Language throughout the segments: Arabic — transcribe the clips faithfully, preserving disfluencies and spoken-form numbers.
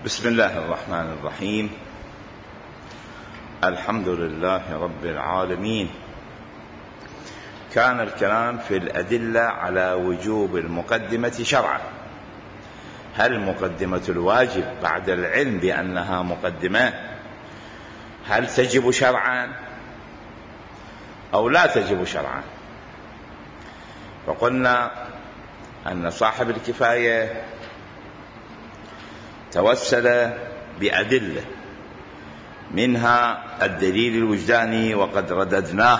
بسم الله الرحمن الرحيم. الحمد لله رب العالمين. كان الكلام في الأدلة على وجوب المقدمة شرعا. هل مقدمة الواجب بعد العلم بأنها مقدمة هل تجب شرعا أو لا تجب شرعا؟ فقلنا أن صاحب الكفاية توسل بأدلة، منها الدليل الوجداني وقد رددناه،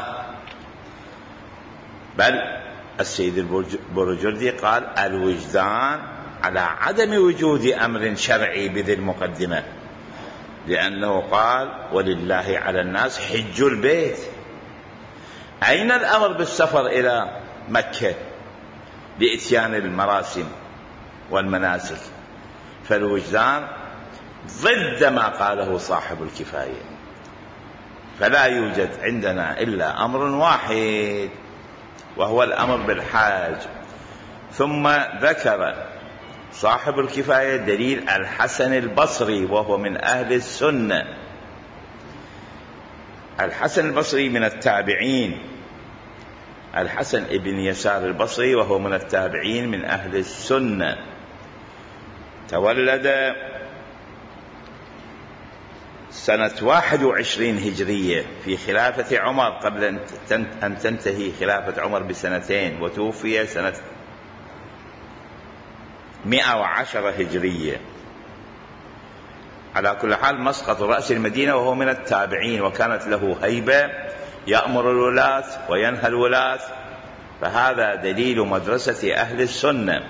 بل السيد البرجردي قال الوجدان على عدم وجود أمر شرعي بذي المقدمة، لأنه قال ولله على الناس حج البيت. أين الأمر بالسفر إلى مكة لإتيان المراسم والمناسك؟ فالوجدان ضد ما قاله صاحب الكفاية، فلا يوجد عندنا إلا أمر واحد وهو الأمر بالحاج. ثم ذكر صاحب الكفاية دليل الحسن البصري وهو من أهل السنة. الحسن البصري من التابعين، الحسن ابن يسار البصري وهو من التابعين من أهل السنة، تولد سنة واحد وعشرين هجرية في خلافة عمر قبل أن تنتهي خلافة عمر بسنتين، وتوفي سنة مئة وعشرة هجرية. على كل حال مسقط رأس المدينة وهو من التابعين، وكانت له هيبة يأمر الولاة وينهى الولاة، فهذا دليل مدرسة أهل السنة.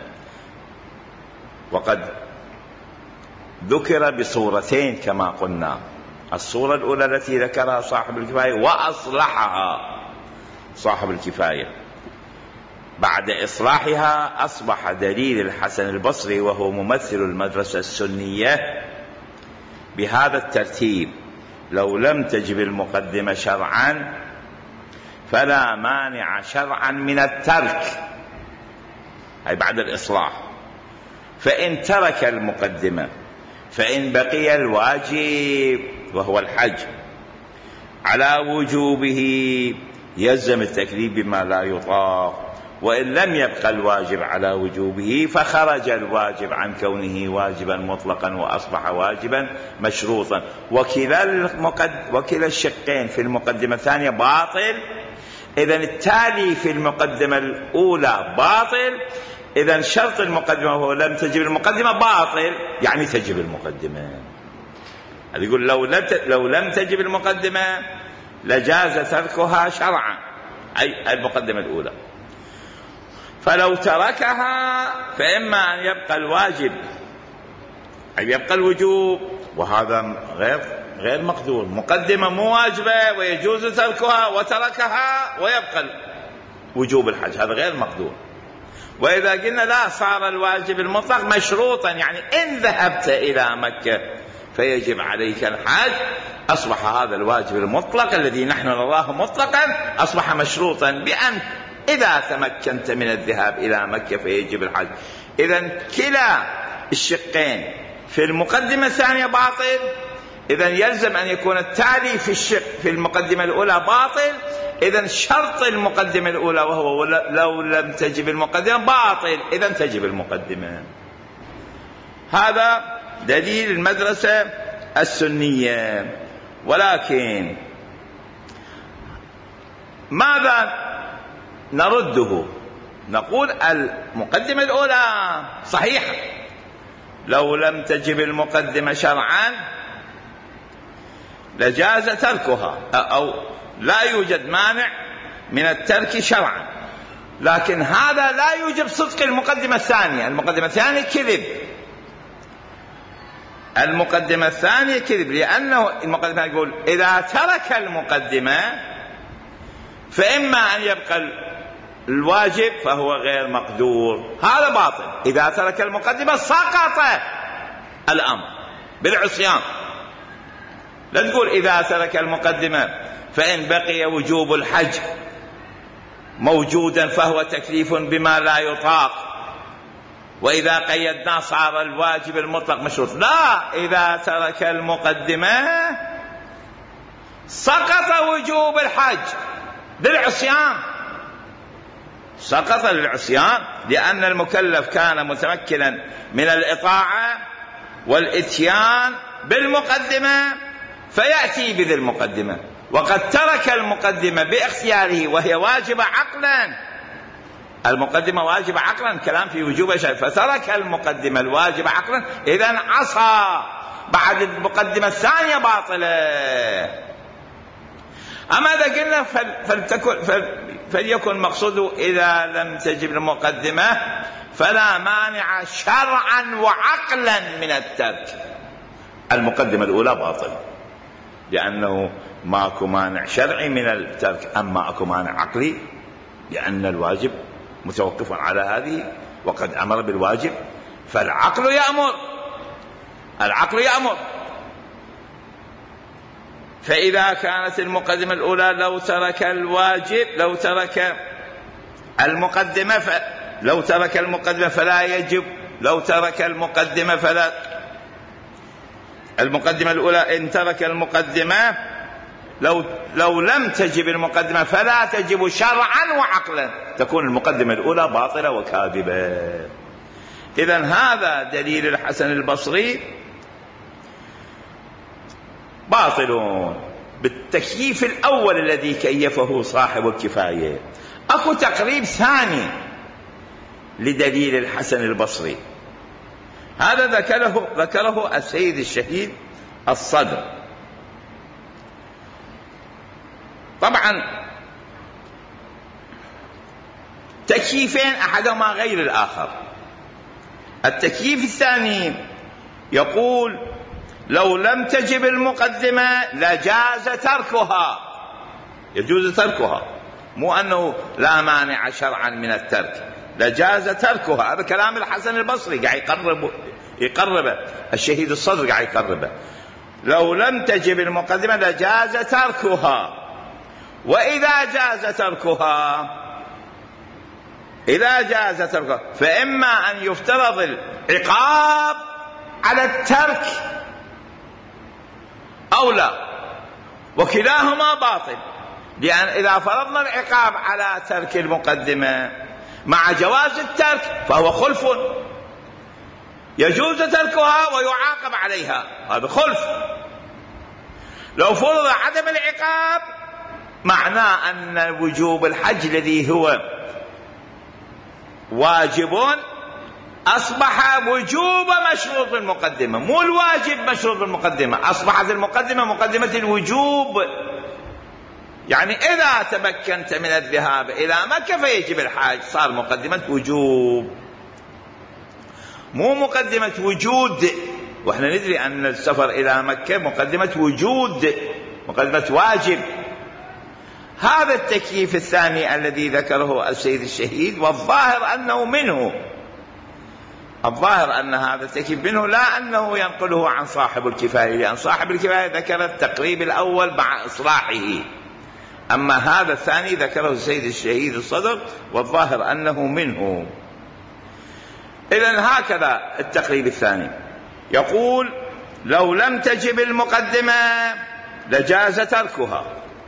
وقد ذكر بصورتين كما قلنا، الصورة الأولى التي ذكرها صاحب الكفاية وأصلحها صاحب الكفاية، بعد إصلاحها أصبح دليل الحسن البصري وهو ممثل المدرسة السنية بهذا الترتيب: لو لم تجب المقدمة شرعا فلا مانع شرعا من الترك، أي بعد الإصلاح. فإن ترك المقدمة فإن بقي الواجب وهو الحج على وجوبه يلزم التكليف بما لا يطاق، وإن لم يبقى الواجب على وجوبه فخرج الواجب عن كونه واجبا مطلقا وأصبح واجبا مشروطا. وكلا, المقد... وكلا الشقين في المقدمة الثانية باطل، إذن التالي في المقدمة الأولى باطل، إذن شرط المقدمة وهو لم تجب المقدمة باطل، يعني تجب المقدمة. هذا يقول لو لم لو لم تجب المقدمة لجاز تركها شرعا، أي المقدمة الأولى. فلو تركها فإما أن يبقى الواجب أي يبقى الوجوب، وهذا غير غير مقدور. مقدمة مو واجبة ويجوز تركها وتركها ويبقى وجوب الحج، هذا غير مقدور. وإذا قلنا لا، صار الواجب المطلق مشروطا، يعني إن ذهبت إلى مكة فيجب عليك الحج، أصبح هذا الواجب المطلق الذي نحن نراه مطلقا أصبح مشروطا بأن إذا تمكنت من الذهاب إلى مكة فيجب الحج. إذن كلا الشقين في المقدمة الثانية باطل، إذن يلزم أن يكون التالي في الشق في المقدمة الأولى باطل، إذن شرط المقدمة الأولى وهو لو لم تجب المقدمة باطل، إذن تجب المقدمة. هذا دليل المدرسة السنية. ولكن ماذا نرده؟ نقول المقدمة الأولى صحيحة، لو لم تجب المقدمة شرعا لجاز تركها، أو لا يوجد مانع من الترك شرعا، لكن هذا لا يوجب صدق المقدمة الثانية. المقدمة الثانية كذب، المقدمة الثانية كذب، لأنه المقدمة يقول إذا ترك المقدمة فإما أن يبقى الواجب فهو غير مقدور، هذا باطل. إذا ترك المقدمة سقط الأمر بالعصيان. لا تقول إذا ترك المقدمة فإن بقي وجوب الحج موجودا فهو تكليف بما لا يطاق، وإذا قيدناه صار الواجب المطلق مشروط. لا، إذا ترك المقدمة سقط وجوب الحج للعصيان، سقط للعصيان، لأن المكلف كان متمكنا من الإطاعة والإتيان بالمقدمة فيأتي بذي المقدمة، وقد ترك المقدمة باختياره وهي واجبة عقلا. المقدمة واجبة عقلا، كلام في وجوب شيء، فترك المقدمة الواجبة عقلا، إذن عصى، بعد المقدمة الثانية باطلة. أما إذا قلنا فلتكن فليكن مقصوده إذا لم تجب المقدمة فلا مانع شرعا وعقلا من الترك، المقدمة الأولى باطل لأنه ماكو مانع شرعي من الترك، أما أكو مانع عقلي لأن الواجب متوقف على هذه وقد أمر بالواجب، فالعقل يأمر، العقل يأمر. فإذا كانت المقدمة الأولى لو ترك الواجب، لو ترك المقدمة ف... لو ترك المقدمة فلا يجب، لو ترك المقدمة فلا، المقدمة الأولى إن ترك المقدمة لو لو لم تجب المقدمة فلا تجب شرعا وعقلا، تكون المقدمة الأولى باطلة وكاذبة. إذن هذا دليل الحسن البصري باطل بالتكييف الأول الذي كيفه صاحب الكفاية. أكو تقريب ثاني لدليل الحسن البصري، هذا ذكره ذكره السيد الشهيد الصدر. طبعا تكييفين أحدهما غير الآخر. التكييف الثاني يقول لو لم تجب المقدمة لجاز تركها، يجوز تركها، مو أنه لا مانع شرعا من الترك، لجاز تركها. هذا كلام الحسن البصري قاعد يقرب يقربه الشهيد الصدر قاعد يقربه. لو لم تجب المقدمة لجاز تركها، وإذا جاز تركها إذا جاز تركها فإما أن يفترض العقاب على الترك أو لا، وكلاهما باطل، لأن إذا فرضنا العقاب على ترك المقدمة مع جواز الترك فهو خلف، يجوز تركها ويعاقب عليها، هذا خلف. لو فرض عدم العقاب معناه أن وجوب الحج الذي هو واجب أصبح وجوب مشروط بالمقدمة، مو الواجب مشروط بالمقدمة، أصبحت المقدمة مقدمة الوجوب. يعني إذا تمكنت من الذهاب إلى مكة فيجب الحج، صار مقدمة وجوب مو مقدمة وجود، وإحنا ندري أن السفر إلى مكة مقدمة وجود، مقدمة واجب. هذا التكييف الثاني الذي ذكره السيد الشهيد، والظاهر أنه منه، الظاهر أن هذا التكييف منه، لا أنه ينقله عن صاحب الكفاية، لأن صاحب الكفاية ذكر التقريب الأول مع إصلاحه، أما هذا الثاني ذكره السيد الشهيد الصدر والظاهر أنه منه. إذن هكذا التقريب الثاني يقول لو لم تجب المقدمة لجاز تركها،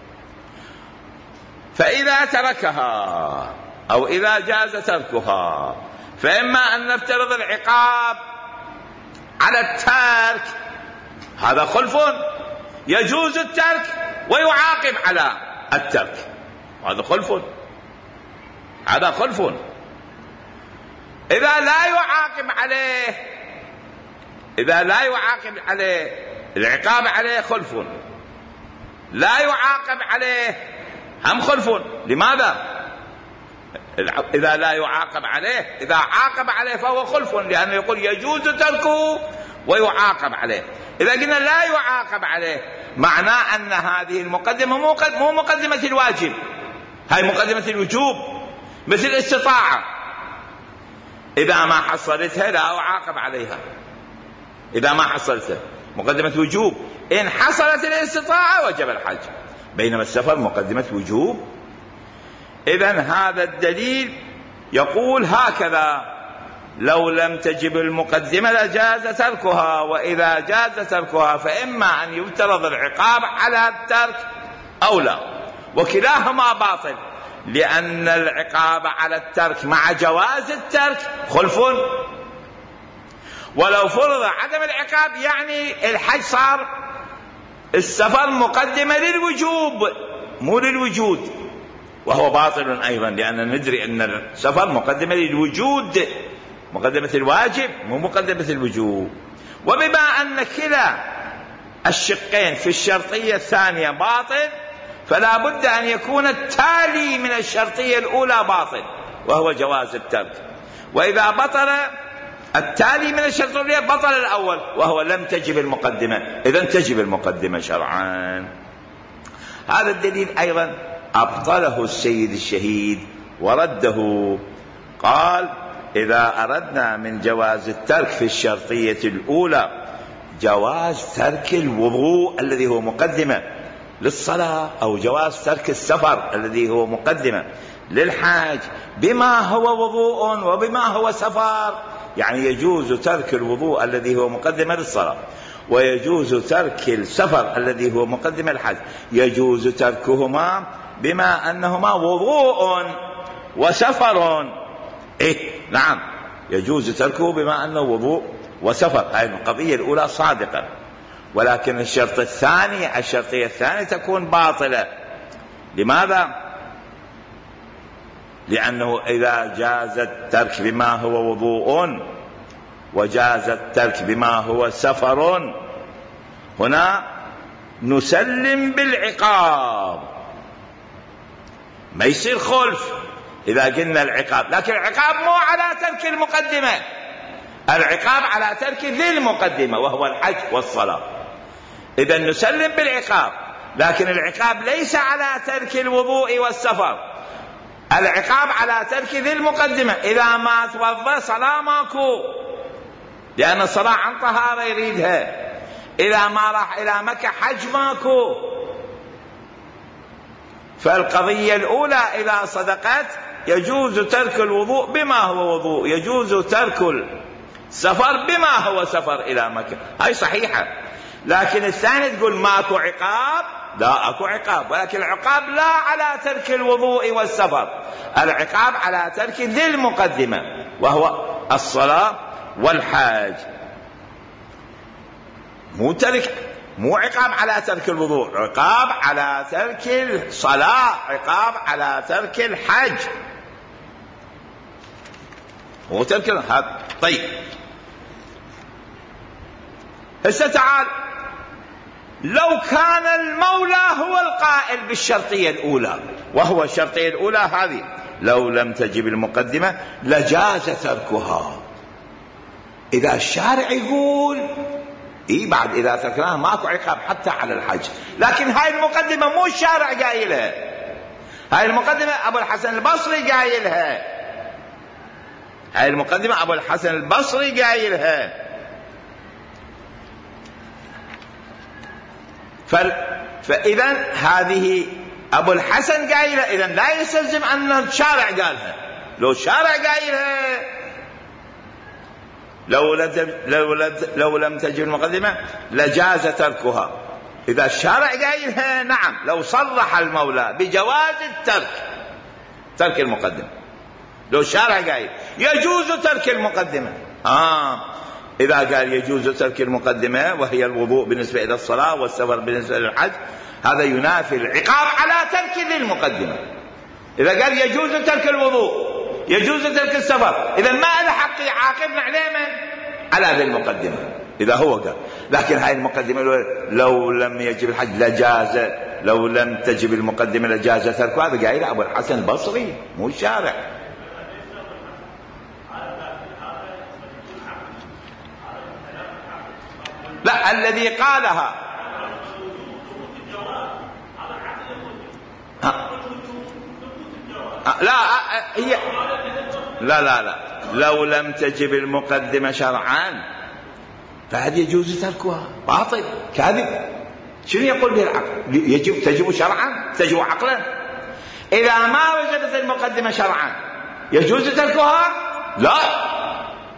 فإذا تركها أو إذا جاز تركها فإما أن نفترض العقاب على الترك، هذا خلف، يجوز الترك ويعاقب على الترك، هذا خلف، هذا خلف. إذا لا يعاقب عليه، إذا لا يعاقب عليه العقاب عليه خلف، لا يعاقب عليه هم خلف. لماذا؟ إذا لا يعاقب عليه، إذا عاقب عليه فهو خلف، لأنه يقول يجوز تركه ويعاقب عليه. إذا قلنا لا يعاقب عليه معناه أن هذه المقدمة مو مقدمة الواجب، هاي مقدمة الوجوب، مثل الاستطاعة، إذا ما حصلتها لا أعاقب عليها، إذا ما حصلتها مقدمة وجوب، إن حصلت الاستطاعة وجب الحج، بينما السفر مقدمة وجوب. إذن هذا الدليل يقول هكذا لو لم تجب المقدمة لجاز تركها، وإذا جاز تركها فإما أن يفترض العقاب على الترك أو لا، وكلاهما باطل، لأن العقاب على الترك مع جواز الترك خلف، ولو فرض عدم العقاب يعني الحج صار السفر مقدمة للوجوب مو للوجود، وهو باطل أيضا، لأن ندري أن السفر مقدمة للوجود، مقدمة الواجب مو مقدمة الوجوب. وبما أن كلا الشقين في الشرطية الثانية باطل، فلا بد أن يكون التالي من الشرطية الأولى باطل، وهو جواز الترك. وإذا بطل التالي من الشرطية الأولى بطل الأول، وهو لم تجب المقدمة، إذن تجب المقدمة شرعا. هذا الدليل أيضا أبطله السيد الشهيد ورده، قال: إذا أردنا من جواز الترك في الشرطية الأولى جواز ترك الوضوء الذي هو مقدمة للصلاة، أو جواز ترك السفر الذي هو مقدمة للحاج بما هو وضوء وبما هو سفر، يعني يجوز ترك الوضوء الذي هو مقدمة للصلاة، ويجوز ترك السفر الذي هو مقدمة للحج، يجوز تركهما بما أنهما وضوء وسفر. إيه نعم، يجوز تركه بما أنه وضوء وسفر. هذه القضية الأولى صادقة، ولكن الشرط الثاني الشرطية الثانية تكون باطلة. لماذا؟ لأنه إذا جاز الترك بما هو وضوء وجاز الترك بما هو سفر، هنا نسلم بالعقاب، ما يصير خلف إذا قلنا العقاب، لكن العقاب مو على ترك المقدمة، العقاب على ترك ذي المقدمة وهو الحج والصلاة. إذا نسلم بالعقاب، لكن العقاب ليس على ترك الوضوء والسفر، العقاب على ترك ذي المقدمة. إذا ما توضى صلاة ماكو، لأن الصلاة عن طهارة يريدها. إذا ما راح إلى مكة حج ماكو. فالقضية الأولى إذا صدقت يجوز ترك الوضوء بما هو وضوء، يجوز ترك السفر بما هو سفر إلى مكة، هاي صحيحة. لكن الثاني تقول ماكو عقاب، لا أكو عقاب، ولكن العقاب لا على ترك الوضوء والسفر، العقاب على ترك ذي المقدمة وهو الصلاة والحاج. مو ترك، مو عقاب على ترك الوضوء، عقاب على ترك الصلاة، عقاب على ترك الحج، مو ترك هذا. طيب هسه تعال، لو كان المولى هو القائل بالشرطية الأولى، وهو الشرطية الأولى هذه لو لم تجب المقدمة لجاز تركها. إذا الشارع يقول إيه بعد إذا تركناها ماكو عقاب حتى على الحج، لكن هاي المقدمة مو الشارع قايلها، هاي المقدمة أبو الحسن البصري قايلها، هاي المقدمة أبو الحسن البصري قايلها. فإذا هذه أبو الحسن قايلها، إذا لا يستلزم أن الشارع قالها. لو الشارع قايلها لو لو لو لم تجب المقدمة لجاز تركها. إذا الشارع قايلها نعم، لو صرح المولى بجواز الترك، ترك المقدمة، لو الشارع قايل يجوز ترك المقدمة، آه إذا قال يجوز ترك المقدمة وهي الوضوء بالنسبة إلى الصلاة والسفر بالنسبة للحج، هذا ينافي العقاب على ترك ذي المقدمة. إذا قال يجوز ترك الوضوء يجوز ترك السفر، إذا ما له حق يعاقبنا عليه من على ذي المقدمة إذا هو قال. لكن هاي المقدمة لو لم يجب الحج لجاز، لو لم تجب المقدمة لجاز ترك، هذا قايل أبو الحسن البصري مو الشارع. لا، الذي قالها لا هي لا لا لا لو لم تجب المقدمة شرعا فهذا يجوز تركها، باطل كاذب. شنو يقول به العقل؟ يجب تجب شرعا، تجب عقلا. إذا ما وجدت المقدمة شرعا يجوز تركها؟ لا،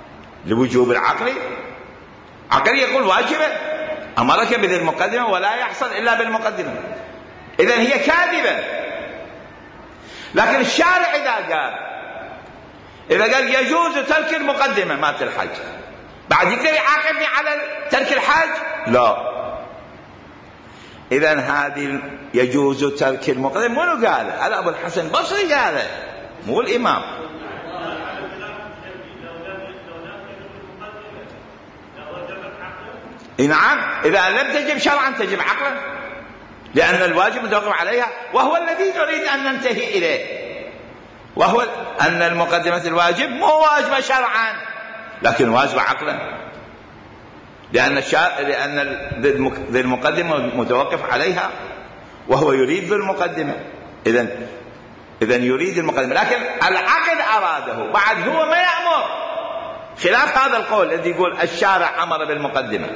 لوجوب العقل. عقل يقول واجبة، أمرك بذي المقدمة ولا يحصل إلا بالمقدمة، إذن هي كاذبة. لكن الشارع إذا قال إذا قال يجوز ترك المقدمة مات الحج، بعد يقدر يعاقبني على ترك الحج؟ لا. إذن هذه يجوز ترك المقدمة منو قال؟ هذا أبو الحسن البصري قال، مو الإمام. نعم، إذا لم تجب شرعا تجب عقلا، لأن الواجب متوقف عليها، وهو الذي نريد أن ننتهي إليه، وهو أن المقدمة الواجب مو واجبة شرعا لكن واجبة عقلا، لأن الشارع لأن ذي المقدمة متوقف عليها وهو يريد ذي المقدمة. إذن إذن يريد المقدمة، لكن العقد أراده، بعد هو ما يأمر، خلاف هذا القول الذي يقول الشارع أمر بالمقدمة.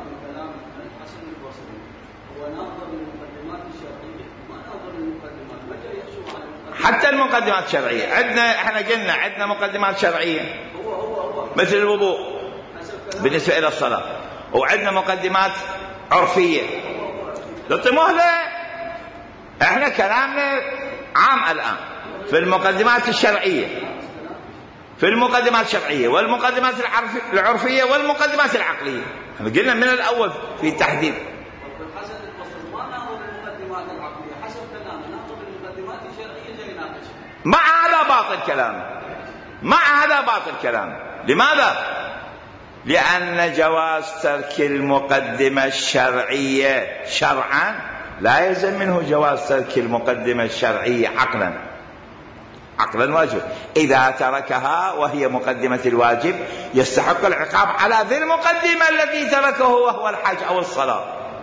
حتى المقدمات الشرعية عندنا، احنا قلنا عندنا مقدمات شرعية مثل الوضوء بالنسبة إلى الصلاة، وعندنا مقدمات عرفية. لطموه له، احنا كلامنا عام الآن في المقدمات الشرعية، في المقدمات الشرعية والمقدمات العرفية والمقدمات العقلية. احنا قلنا من الأول في تحديد. مع هذا باطل كلام، مع هذا باطل كلام. لماذا؟ لأن جواز ترك المقدمة الشرعية شرعا لا يلزم منه جواز ترك المقدمة الشرعية عقلا. عقلا واجب، إذا تركها وهي مقدمة الواجب يستحق العقاب على ذي المقدمة الذي تركه وهو الحج أو الصلاة.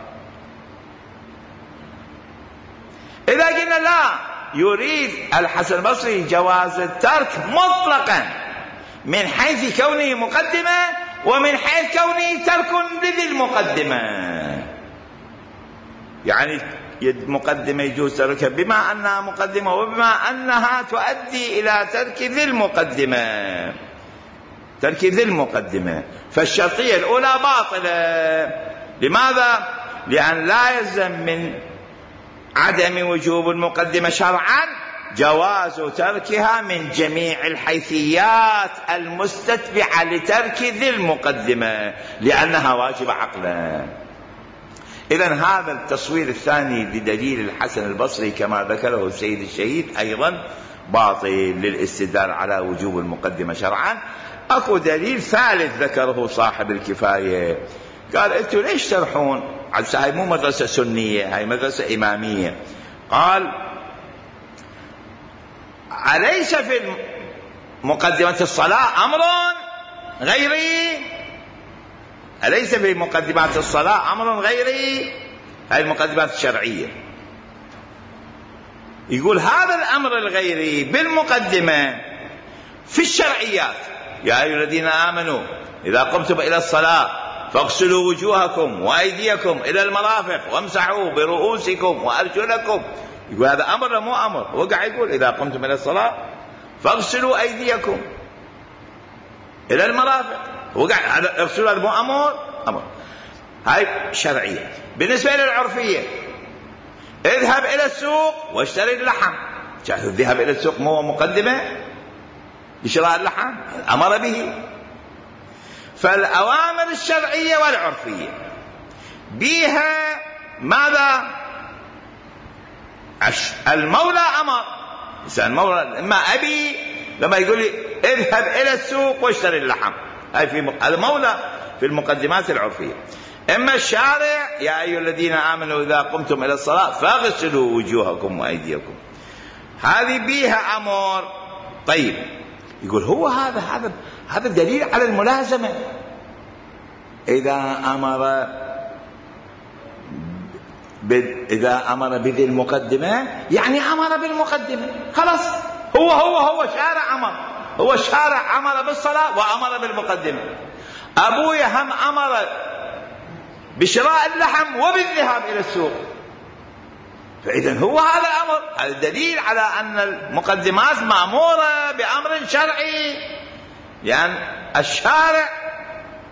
إذا قلنا لا، يريد الحسن البصري جواز الترك مطلقا من حيث كونه مقدمة ومن حيث كونه ترك لذي المقدمة، يعني مقدمة يجوز تركها بما أنها مقدمة وبما أنها تؤدي إلى ترك ذي المقدمة، ترك ذي المقدمة. فالشرطية الأولى باطلة. لماذا؟ لأن لا يلزم من عدم وجوب المقدمة شرعا جواز تركها من جميع الحيثيات المستتبعة لترك ذي المقدمة لأنها واجبة عقلا. إذن هذا التصوير الثاني لدليل الحسن البصري كما ذكره السيد الشهيد أيضا باطل للاستدلال على وجوب المقدمة شرعا. أكو دليل ثالث ذكره صاحب الكفاية، قال أنتوا ليش ترحون؟ هاي مو مدرسة سنية، هاي مدرسة إمامية. قال أليس في مقدمة الصلاة أمر غيري؟ أليس في مقدمات الصلاة أمر غيري؟ هاي المقدمات الشرعية. يقول هذا الأمر الغيري بالمقدمة في الشرعيات، يا أيها الذين آمنوا إذا قمتم إلى الصلاة فاغسلوا وجوهكم وأيديكم إلى المرافق وامسحوا برؤوسكم وأرجلكم. يقول هذا أمر مو أمر، هو قاعد يقول إذا قمتم إلى الصلاة فاغسلوا أيديكم إلى المرافق، هو قاعد اغسلوا هذا مو أمر، أمر. هاي شرعية. بالنسبة للعرفية، اذهب إلى السوق واشتري اللحم. الذهاب إلى السوق مو مقدمة لشراء اللحم؟ أمر به. فالأوامر الشرعية والعرفية بها ماذا؟ المولى أمر. المولى إما أبي لما يقول لي اذهب إلى السوق واشتري اللحم، هاي في المولى في المقدمات العرفية. إما الشارع يا أيها الذين آمنوا إذا قمتم إلى الصلاة فاغسلوا وجوهكم وأيديكم، هذه بها أمر. طيب يقول هو هذا هذا هذا دليل على الملازمة. إذا أمر إذا أمر بذي المقدمة يعني أمر بالمقدمة، خلاص هو هو هو شارع أمر، هو شارع أمر بالصلاة وأمر بالمقدمة. أبويا هم أمر بشراء اللحم وبالذهاب إلى السوق، فإذا هو هذا الأمر. هذا دليل على أن المقدمات مأمورة بأمر شرعي، لأن الشارع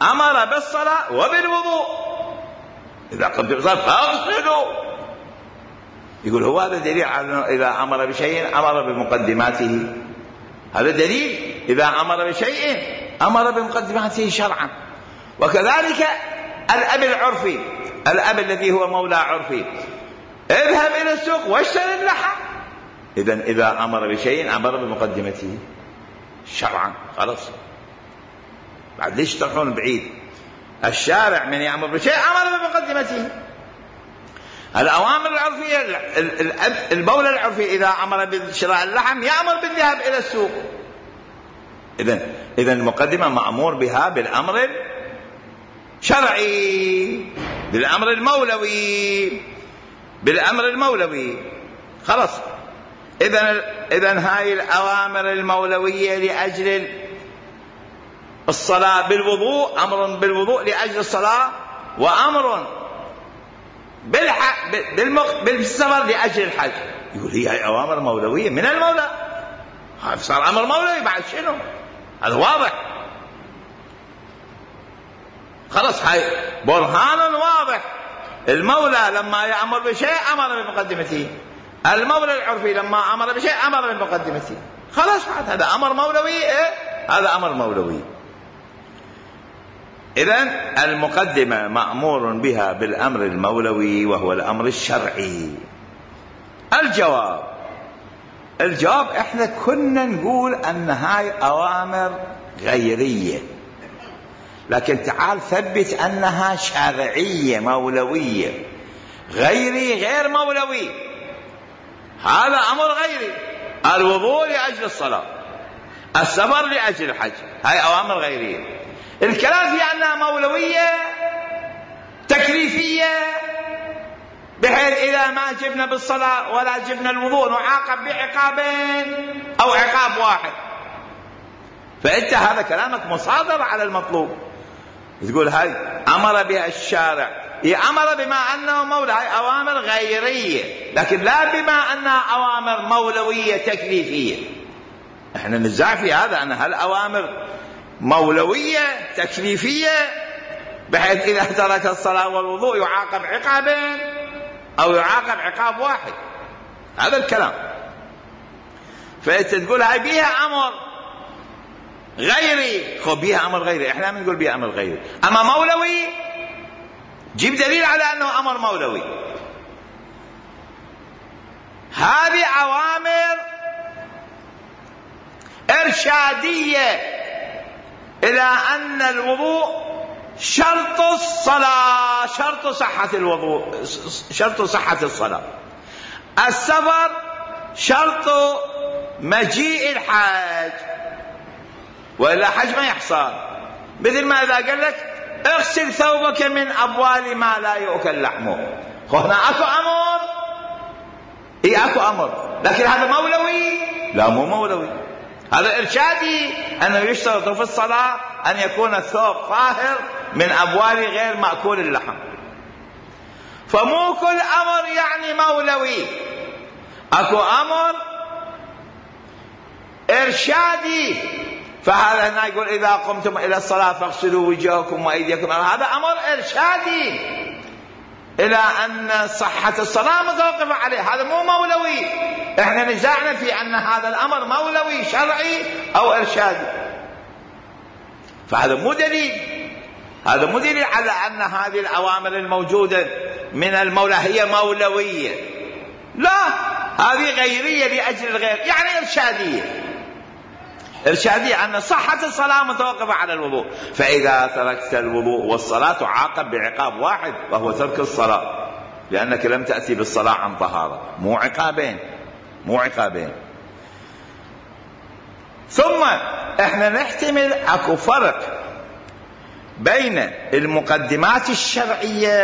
أمر بالصلاة وبالوضوء. إذا قمت بالصلاة فاغسلوا. يقول هو هذا دليل على إذا أمر بشيء أمر بمقدماته. هذا دليل إذا أمر بشيء أمر بمقدماته شرعا. وكذلك الأب العرفي، الأب الذي هو مولى عرفي، اذهب إلى السوق واشتري اللحم. إذن إذا أمر بشيء أمر بمقدمته شرعا. خلاص، بعد ليش تروحون بعيد؟ الشارع من يأمر بشيء أمر بمقدمته. الأوامر العرفية، المولى العرفي إذا أمر بشراء اللحم يأمر بالذهاب إلى السوق. إذن إذن المقدمة مأمور بها بالأمر الشرعي، بالأمر المولوي، بالأمر المولوي. خلاص. إذن إذن هاي الأوامر المولوية لأجل الصلاة بالوضوء، أمر بالوضوء لأجل الصلاة، وأمر بالسفر لأجل الحج. يقول هي أوامر مولوية من المولى. هذا صار أمر مولوي بعد شنو؟ هذا واضح. خلاص، هاي برهان واضح. المولى لما يأمر بشيء أمر بمقدمته، المولى العرفي لما أمر بشيء أمر بمقدمته. خلاص، هذا أمر مولوي. إيه؟ هذا أمر مولوي. إذن المقدمة مأمور بها بالأمر المولوي وهو الأمر الشرعي. الجواب الجواب إحنا كنا نقول أن هاي أوامر غيرية، لكن تعال ثبت أنها شرعية مولوية. غيري غير مولوي، هذا أمر غيري. الوضوء لأجل الصلاة، السفر لأجل الحج، هاي أوامر غيرية. الكلام في أنها مولوية تكليفية، بحيث إذا ما جبنا بالصلاة ولا جبنا الوضوء نعاقب بعقابين أو عقاب واحد. فأنت هذا كلامك مصادر على المطلوب. تقول هاي أمر بها الشارع، هي أمر بما أنه مولى، هاي أوامر غيرية، لكن لا بما أنها أوامر مولوية تكليفية. احنا نزاع في هذا، أن هالأوامر مولوية تكليفية بحيث إذا ترك الصلاة والوضوء يعاقب عقابين أو يعاقب عقاب واحد. هذا الكلام. فأنت تقول هاي بيها أمر غيري. خب بيها أمر غيري، إحنا ما نقول بيها أمر غيري. أما مولوي جيب دليل على أنه أمر مولوي. هذه أوامر إرشادية إلى أن الوضوء شرط الصلاة، شرط صحة الوضوء، شرط صحة الصلاة. السفر شرط مجيء الحاج، وإلا حج ما يحصل. مثل ما إذا قال لك اغسل ثوبك من أبوال ما لا يؤكل لحمه. هنا أكو أمر، إيه أكو أمر، لكن هذا مولوي؟ لا، مو مولوي، هذا إرشادي. أنه يشترط في الصلاة أن يكون الثوب طاهر من أبوال غير مأكول اللحم. فمو كل أمر يعني مولوي، أكو أمر إرشادي. فهذا هنا يقول إذا قمتم إلى الصلاة فاغسلوا وجوهكم وأيديكم، هذا أمر إرشادي إلى أن صحة الصلاة متوقفة عليه، هذا مو مولوي. إحنا نزاعنا في أن هذا الأمر مولوي شرعي أو إرشادي. فهذا مو دليل، هذا مو دليل على أن هذه الأوامر الموجودة من المولى هي مولوية. لا، هذه غيرية لأجل الغير، يعني إرشادية. إرشادية أن صحة الصلاة متوقفة على الوضوء. فإذا تركت الوضوء والصلاة تعاقب بعقاب واحد وهو ترك الصلاة، لأنك لم تأتي بالصلاة عن طهارة. مو عقابين، مو عقابين. ثم احنا نحتمل اكو فرق بين المقدمات الشرعية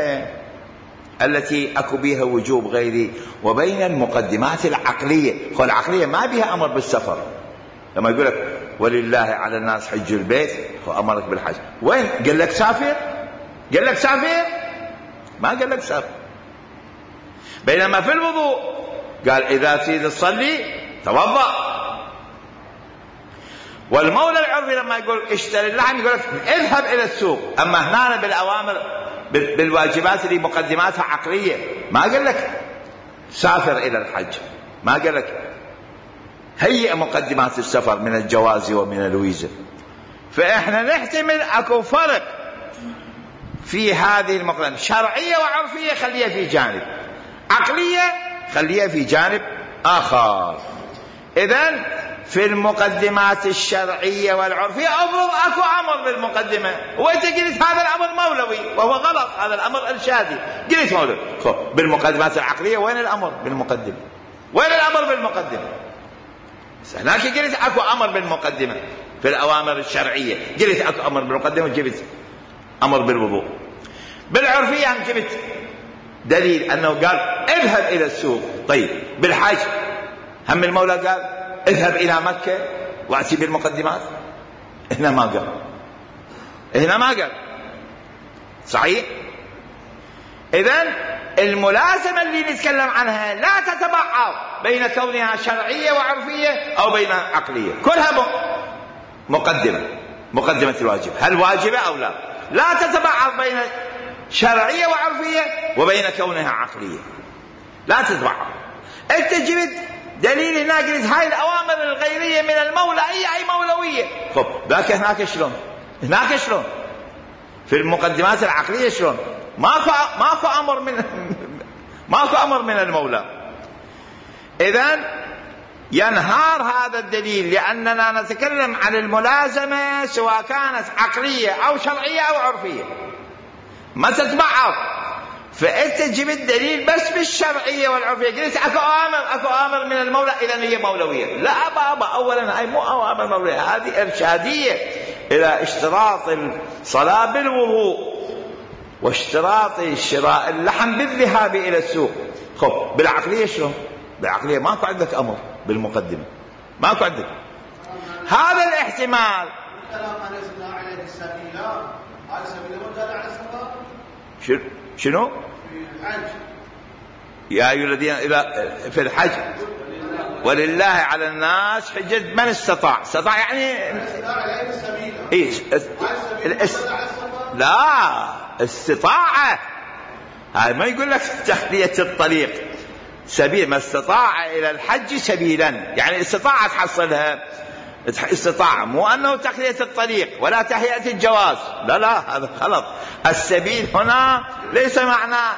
التي اكو بها وجوب غيري وبين المقدمات العقلية. خو العقلية ما بها امر بالسفر. لما يقول لك ولله على الناس حج البيت، هو امرك بالحج، وين قال لك سافر؟ قال لك سافر؟ ما قال لك سافر. بينما في الوضوء قال اذا تريد تصلي توضأ. والمولى العرفي لما يقول اشتري اللحم يقول لك اذهب إلى السوق. أما هنا بالأوامر بالواجبات اللي مقدماتها عقلية، ما قال لك سافر إلى الحج، ما قال لك هيئ مقدمات السفر من الجواز ومن الويزا. فإحنا نحتمل أكو فرق في هذه المقدمات، شرعية وعرفية خليها في جانب، عقلية خليها في جانب آخر. إذن في المقدمات الشرعية والعرفية أفرض أكو أمر بالمقدمة، وأنت قلت هذا الأمر مولوي وهو غلط، هذا الأمر إرشادي، قلت مولوي. بالمقدمات العقلية وين الأمر بالمقدمة؟ وين الأمر بالمقدمة؟ هناك قلت أكو أمر بالمقدمة في الأوامر الشرعية، قلت أكو أمر بالمقدمة وجبت أمر بالوضوء. بالعرفية هم جبت دليل أنه قال اذهب إلى السوق. طيب بالحج هم المولى قال اذهب إلى مكة وأتي بالمقدمات؟ هنا ما قال، هنا ما قال، صحيح؟ إذن الملازمة اللي نتكلم عنها لا تتبعض بين كونها شرعية وعرفية أو بين عقلية، كلها مقدمة، مقدمة الواجب، هل واجبة أو لا؟ لا تتبعض بين شرعية وعرفية وبين كونها عقلية، لا تتبعض. أنت جبت دليل هنا قلت هاي الأوامر الغيرية من المولى هي أي مولوية. خب ذاك هناك شلون؟ هناك شلون؟ في المقدمات العقلية شلون؟ ماكو ماكو أمر من ماكو أمر من المولى. إذن ينهار هذا الدليل، لأننا نتكلم عن الملازمة سواء كانت عقلية أو شرعية أو عرفية، ما تتبعض. فأنت جبت دليل بس بالشرعية والعرفية، قلت أكو أوامر أكو أوامر من المولى إذن هي مولوية. لا بابا، أولا هاي مو أوامر مولوية، هذه إرشادية إلى اشتراط الصلاة بالوضوء واشتراط شراء اللحم بالذهاب إلى السوق. خب بالعقلية شلون؟ بالعقلية ماكو عندك أمر بالمقدمة، ماكو عندك هذا الاحتمال. شنو؟ يا أيها الذين إذا في الحج ولله على الناس حجة من استطاع. استطاع يعني إيه؟ لا، استطاعة. هاي ما يقول لك تخلية الطريق سبيل، ما استطاع إلى الحج سبيلا، يعني استطاع تحصلها استطاع، مو أنه تخلية الطريق ولا تهيئة الجواز، لا لا هذا غلط. السبيل هنا ليس معناه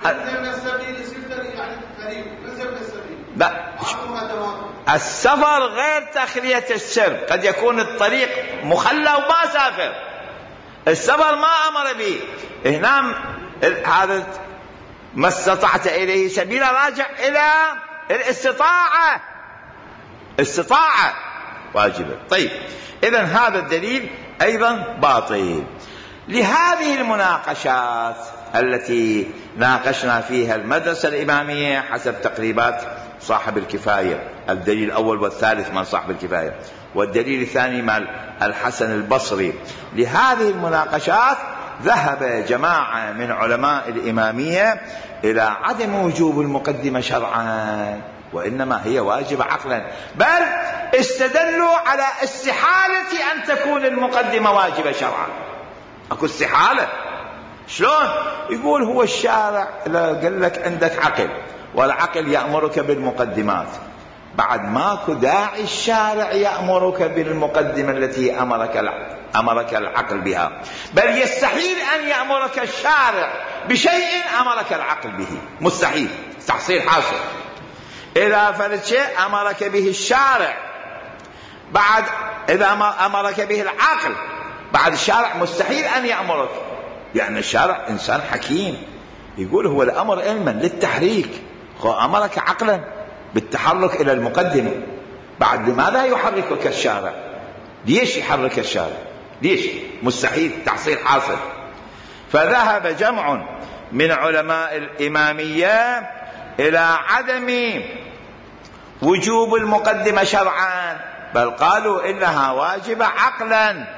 لا، السفر غير تخلية السر، قد يكون الطريق مخلى وما سافر، السفر ما أمر به. هنا هذا ما استطعت إليه سبيلا راجع إلى الاستطاعة، استطاعة واجبة. طيب إذن هذا الدليل أيضا باطل. لهذه المناقشات التي ناقشنا فيها المدرسة الإمامية حسب تقريبات صاحب الكفاية، الدليل الأول والثالث من صاحب الكفاية، والدليل الثاني مع الحسن البصري، لهذه المناقشات ذهب جماعة من علماء الإمامية إلى عدم وجوب المقدمة شرعا، وإنما هي واجبة عقلا، بل استدلوا على استحالة أن تكون المقدمة واجبة شرعا. أكو استحالة، شلون؟ يقول هو الشارع قال لك عندك عقل والعقل يأمرك بالمقدمات، بعد ماكو داعي الشارع يأمرك بالمقدمة التي أمرك العقل أمرك العقل بها، بل يستحيل أن يأمرك الشارع بشيء أمرك العقل به، مستحيل، تحصيل حاصل. إذا فرد شيء أمرك به الشارع، بعد إذا أمرك به العقل بعد الشارع مستحيل أن يأمرك، يعني الشارع إنسان حكيم، يقول هو الأمر علما للتحريك، هو أمرك عقلا بالتحرك إلى المقدمة، بعد لماذا يحركك الشارع؟ ليش يحرك الشارع؟ ليش؟ مستحيل، تحصيل حاصل. فذهب جمع من علماء الإمامية إلى عدم وجوب المقدمة شرعا، بل قالوا إنها واجبة عقلا.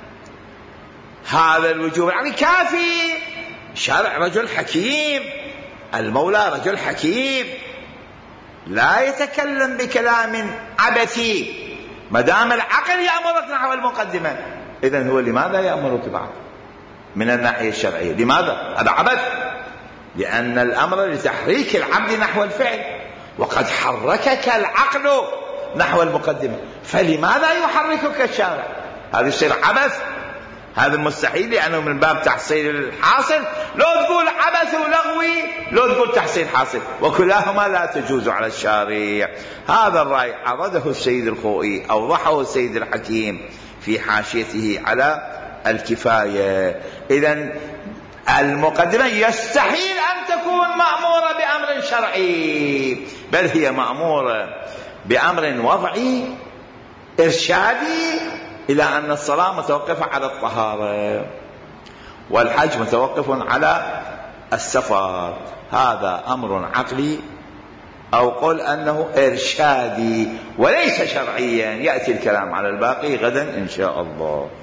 هذا الوجوب يعني كافي، شرع رجل حكيم، المولى رجل حكيم لا يتكلم بكلام عبثي ما دام العقل يأمرك نحو المقدمة، إذن هو لماذا يأمرك بعد من الناحية الشرعية؟ لماذا؟ هذا عبث، لأن الأمر لتحريك العبد نحو الفعل، وقد حركك العقل نحو المقدمة، فلماذا يحركك الشارع؟ هذا يصير عبث، هذا مستحيل، لأنه من باب تحصيل الحاصل. لو تقول عبث ولغوي، لو تقول تحصيل حاصل، وكلاهما لا تجوز على الشارع. هذا الرأي عرضه السيد الخوئي، أوضحه السيد الحكيم في حاشيته على الكفاية. إذن المقدمة يستحيل أن تكون مأمورة بأمر شرعي، بل هي مأمورة بأمر وضعي إرشادي، إلى أن الصلاة متوقفة على الطهارة والحج متوقف على السفر. هذا أمر عقلي، أو قل أنه إرشادي وليس شرعيا. يأتي الكلام على الباقي غدا إن شاء الله.